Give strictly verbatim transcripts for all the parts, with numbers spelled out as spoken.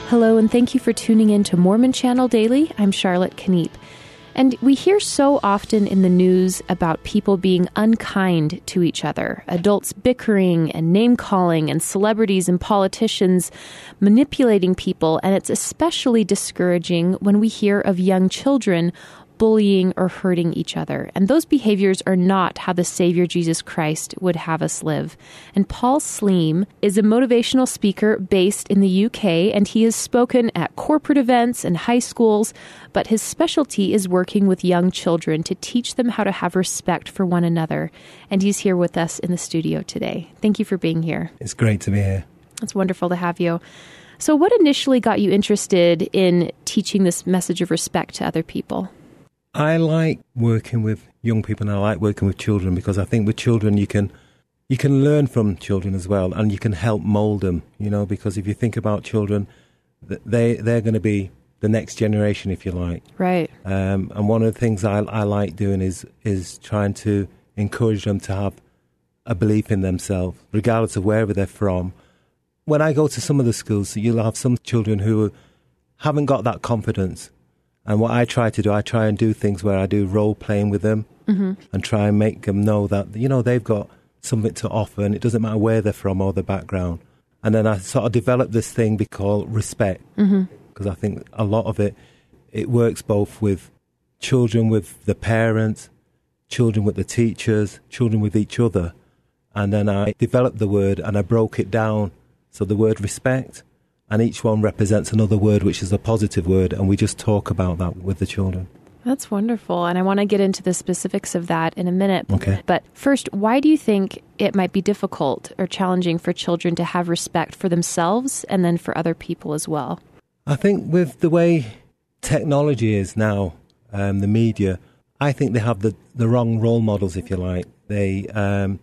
Hello, and thank you for tuning in to Mormon Channel Daily. I'm Charlotte Kniep. And we hear so often in the news about people being unkind to each other, adults bickering and name-calling, and celebrities and politicians manipulating people. And it's especially discouraging when we hear of young children bullying or hurting each other. And those behaviors are not how the Savior Jesus Christ would have us live. And Paul Sleen is a motivational speaker based in the U K, and he has spoken at corporate events and high schools, but his specialty is working with young children to teach them how to have respect for one another. And he's here with us in the studio today. Thank you for being here. It's great to be here. It's wonderful to have you. So what initially got you interested in teaching this message of respect to other people? I like working with young people, and I like working with children because I think with children you can you can learn from children as well, and you can help mould them, you know, because if you think about children, they, they're going to be the next generation, if you like. Right. Um, and one of the things I, I like doing is is trying to encourage them to have a belief in themselves, regardless of wherever they're from. When I go to some of the schools, you'll have some children who haven't got that confidence. And what I try to do, I try and do things where I do role playing with them mm-hmm. and try and make them know that, you know, they've got something to offer and it doesn't matter where they're from or their background. And then I sort of develop this thing we call respect, because mm-hmm. I think a lot of it, it works both with children with the parents, children with the teachers, children with each other. And then I developed the word and I broke it down. So the word respect, and each one represents another word, which is a positive word, and we just talk about that with the children. That's wonderful, and I want to get into the specifics of that in a minute. Okay. But first, why do you think it might be difficult or challenging for children to have respect for themselves and then for other people as well? I think with the way technology is now, um, the media, I think they have the, the wrong role models, if you like. They um,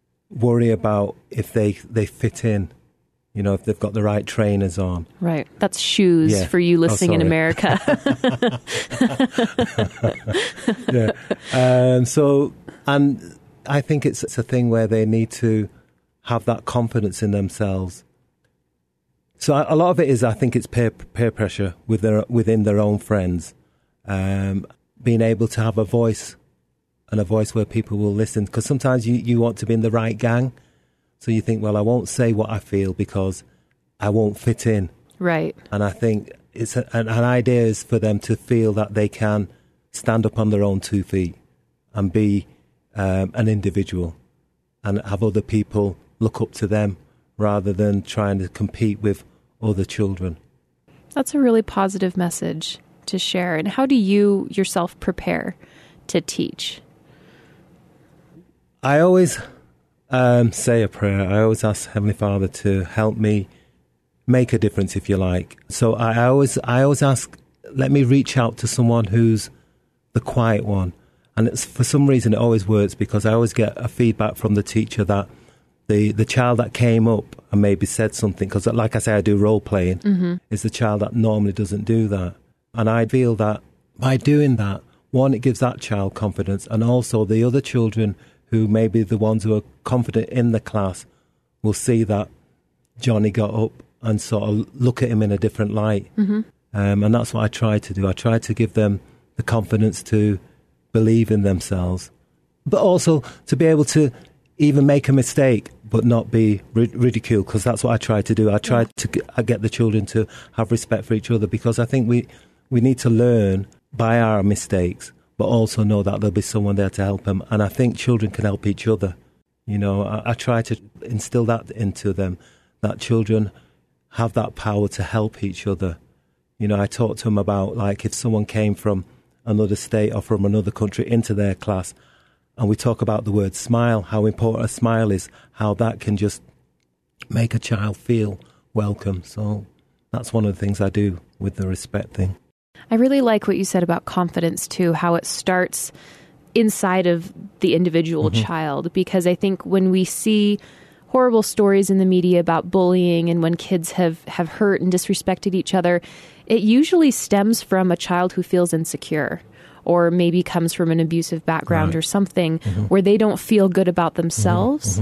worry about if they, they fit in. You know, if they've got the right trainers on. Right. That's shoes yeah. for you listening oh, in America. yeah. Um, so, and I think it's, it's a thing where they need to have that confidence in themselves. So a lot of it is, I think it's peer, peer pressure with their, within their own friends. Um, being able to have a voice, and a voice where people will listen. Because sometimes you, you want to be in the right gang. So you think, well, I won't say what I feel because I won't fit in. Right. And I think it's a, an, an idea is for them to feel that they can stand up on their own two feet and be um, an individual and have other people look up to them rather than trying to compete with other children. That's a really positive message to share. And how do you yourself prepare to teach? I always... Um, say a prayer. I always ask Heavenly Father to help me make a difference, if you like. So I always, I always ask, let me reach out to someone who's the quiet one. And it's, for some reason, it always works because I always get a feedback from the teacher that the, the child that came up and maybe said something, because like I say, I do role playing, mm-hmm. is the child that normally doesn't do that. And I feel that by doing that, one, it gives that child confidence, and also the other children who may be the ones who are confident in the class will see that Johnny got up and sort of look at him in a different light. Mm-hmm. Um, and that's what I try to do. I try to give them the confidence to believe in themselves, but also to be able to even make a mistake but not be rid- ridiculed, because that's what I try to do. I try yeah. to get, I get the children to have respect for each other, because I think we, we need to learn by our mistakes, but also know that there'll be someone there to help them. And I think children can help each other. You know, I, I try to instill that into them, that children have that power to help each other. You know, I talk to them about, like, if someone came from another state or from another country into their class, and we talk about the word smile, how important a smile is, how that can just make a child feel welcome. So that's one of the things I do with the respect thing. I really like what you said about confidence, too, how it starts inside of the individual mm-hmm. child, because I think when we see horrible stories in the media about bullying and when kids have, have hurt and disrespected each other, it usually stems from a child who feels insecure, or maybe comes from an abusive background right. or something mm-hmm. where they don't feel good about themselves. Mm-hmm.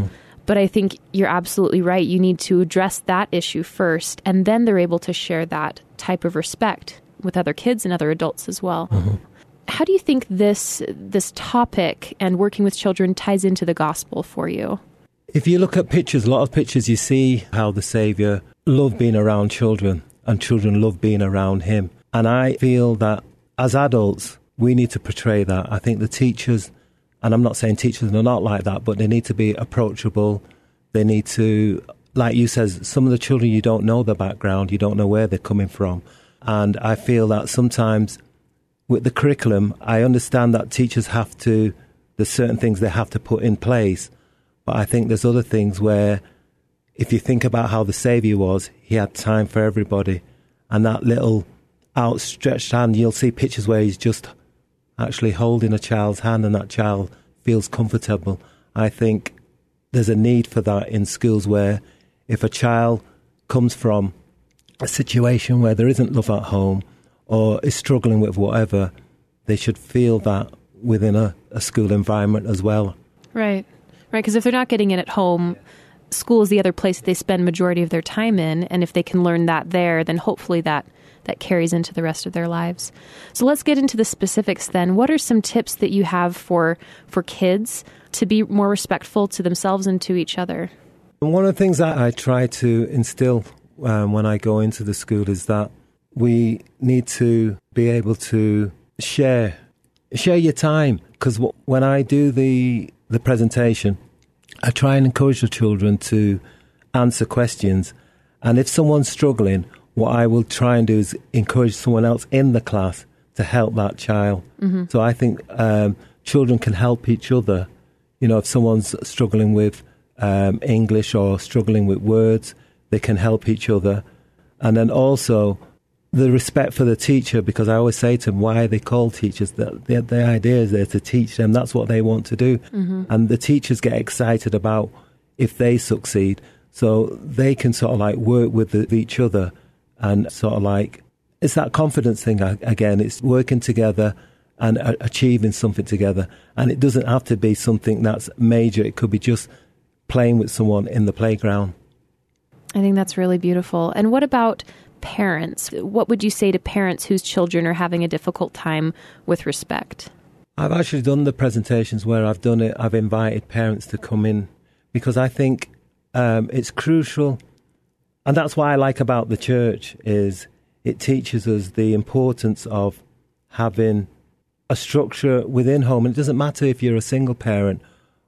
But I think you're absolutely right. You need to address that issue first, and then they're able to share that type of respect with other kids and other adults as well. Mm-hmm. How do you think this this topic and working with children ties into the gospel for you? If you look at pictures, a lot of pictures, you see how the Saviour loved being around children and children love being around him. And I feel that as adults, we need to portray that. I think the teachers, and I'm not saying teachers are not like that, but they need to be approachable. They need to, like you said, some of the children, you don't know their background, you don't know where they're coming from. And I feel that sometimes with the curriculum, I understand that teachers have to, there's certain things they have to put in place. But I think there's other things where, if you think about how the Saviour was, he had time for everybody. And that little outstretched hand, you'll see pictures where he's just actually holding a child's hand and that child feels comfortable. I think there's a need for that in schools where if a child comes from a situation where there isn't love at home or is struggling with whatever, they should feel that within a, a school environment as well. Right. Right, because if they're not getting it at home, school is the other place they spend majority of their time in, and if they can learn that there, then hopefully that, that carries into the rest of their lives. So let's get into the specifics then. What are some tips that you have for for kids to be more respectful to themselves and to each other? One of the things that I try to instill um, when I go into the school is that we need to be able to share, share your time. Because w- when I do the the presentation, I try and encourage the children to answer questions. And if someone's struggling, what I will try and do is encourage someone else in the class to help that child. Mm-hmm. So I think um, children can help each other. You know, if someone's struggling with um, English or struggling with words, they can help each other. And then also the respect for the teacher, because I always say to them, why are they called teachers? The, the, the idea is there to teach them. That's what they want to do. Mm-hmm. And the teachers get excited about if they succeed. So they can sort of like work with the, each other and sort of like, it's that confidence thing again. It's working together and uh, achieving something together. And it doesn't have to be something that's major. It could be just playing with someone in the playground. I think that's really beautiful. And what about parents? What would you say to parents whose children are having a difficult time with respect? I've actually done the presentations where I've done it. I've invited parents to come in because I think um, it's crucial. And that's what I like about the church is it teaches us the importance of having a structure within home. And it doesn't matter if you're a single parent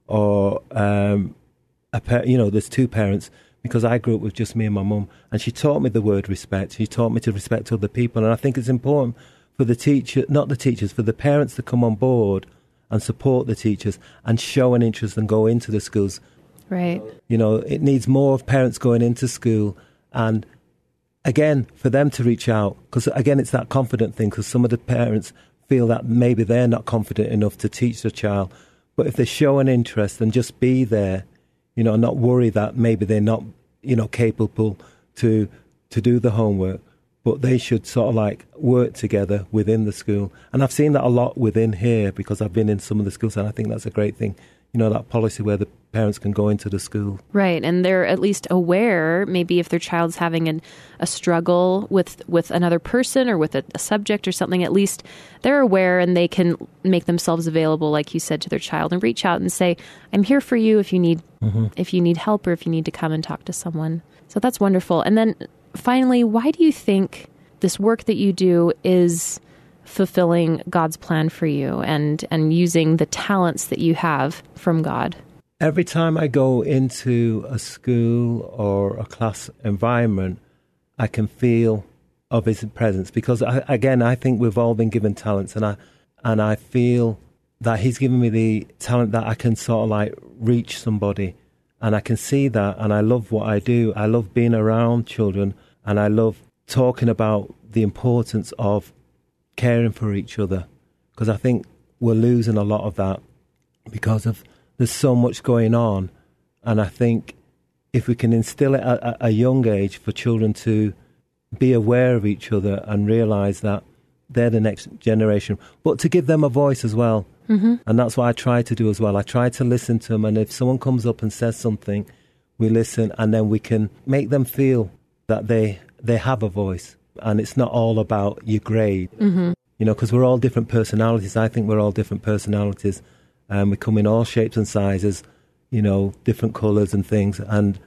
or, um, a par- you know, there's two parents. Because I grew up with just me and my mum, and she taught me the word respect. She taught me to respect other people, and I think it's important for the teacher, not the teachers, for the parents to come on board and support the teachers and show an interest and go into the schools. Right. You know, it needs more of parents going into school, and again, for them to reach out, because again, it's that confident thing. Because some of the parents feel that maybe they're not confident enough to teach the child, but if they show an interest and just be there. You know, not worry that maybe they're not, you know, capable to to do the homework, but they should sort of like work together within the school. And I've seen that a lot within here because I've been in some of the schools, and I think that's a great thing. You know, that policy where the parents can go into the school. Right, and they're at least aware, maybe if their child's having an, a struggle with, with another person or with a, a subject or something, at least they're aware and they can make themselves available, like you said, to their child and reach out and say, I'm here for you if you need mm-hmm. if you need help or if you need to come and talk to someone. So that's wonderful. And then finally, why do you think this work that you do is fulfilling God's plan for you and, and using the talents that you have from God? Every time I go into a school or a class environment, I can feel of his presence because, I, again, I think we've all been given talents, and I and I feel that he's given me the talent that I can sort of like reach somebody, and I can see that, and I love what I do. I love being around children, and I love talking about the importance of caring for each other, because I think we're losing a lot of that because of there's so much going on. And I think if we can instill it at a young age for children to be aware of each other and realise that they're the next generation, but to give them a voice as well. Mm-hmm. And that's what I try to do as well. I try to listen to them, and if someone comes up and says something, we listen, and then we can make them feel that they they have a voice, and it's not all about your grade. Mm-hmm. You know, because we're all different personalities. I think we're all different personalities, and we come in all shapes and sizes, you know, different colours and things. And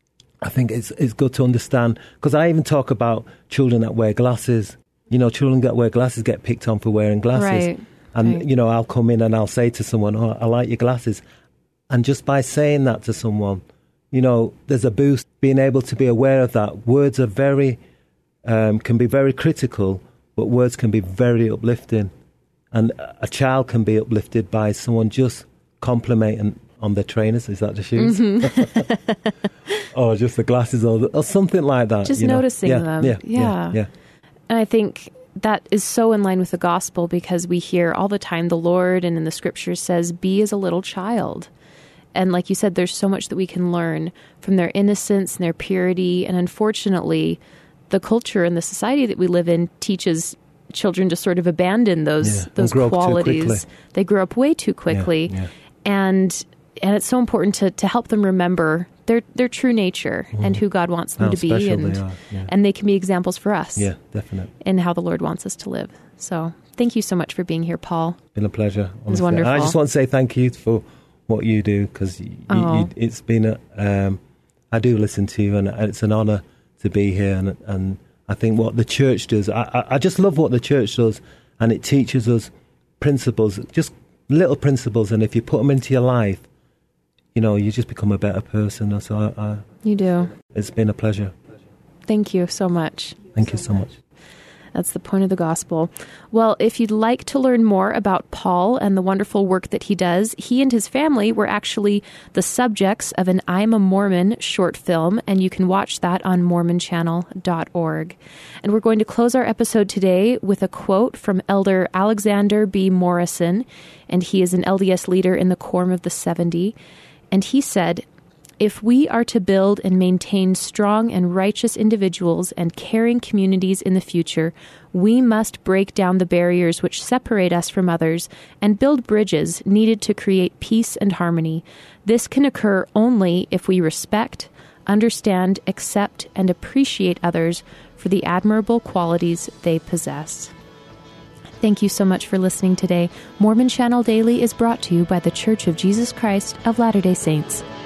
I think it's it's good to understand, because I even talk about children that wear glasses. You know, children that wear glasses get picked on for wearing glasses. Right. And, right. you know, I'll come in and I'll say to someone, oh, I like your glasses. And just by saying that to someone, you know, there's a boost. Being able to be aware of that. Words are very, um, can be very critical, but words can be very uplifting. And a child can be uplifted by someone just complimenting on their trainers. Is that the shoes? Mm-hmm. Or just the glasses, or, the, or something like that. Just you know? noticing yeah, them. Yeah, yeah. yeah, yeah. And I think that is so in line with the gospel, because we hear all the time the Lord and in the scriptures says, be as a little child. And like you said, there's so much that we can learn from their innocence and their purity. And unfortunately, the culture and the society that we live in teaches children to sort of abandon those yeah. those qualities. They grow up way too quickly. Yeah, yeah. And and it's so important to, to help them remember their their true nature mm. and who God wants them how to be, and they are. Yeah. and they can be examples for us. Yeah, definitely. In how the Lord wants us to live. So thank you so much for being here, Paul. It's been a pleasure. It was wonderful. And I just want to say thank you for what you do, because oh. it's been a. Um, I do listen to you, and it's an honour to be here, and and I think what the church does. I, I I just love what the church does, and it teaches us principles, just little principles, and if you put them into your life, you know, you just become a better person. So I, I, you do. It's been a pleasure. Thank you so much. Thank you so much. That's the point of the gospel. Well, if you'd like to learn more about Paul and the wonderful work that he does, he and his family were actually the subjects of an I'm a Mormon short film, and you can watch that on mormon channel dot org. And we're going to close our episode today with a quote from Elder Alexander B. Morrison, and he is an L D S leader in the Quorum of the seventy. And he said, "If we are to build and maintain strong and righteous individuals and caring communities in the future, we must break down the barriers which separate us from others and build bridges needed to create peace and harmony. This can occur only if we respect, understand, accept, and appreciate others for the admirable qualities they possess." Thank you so much for listening today. Mormon Channel Daily is brought to you by The Church of Jesus Christ of Latter-day Saints.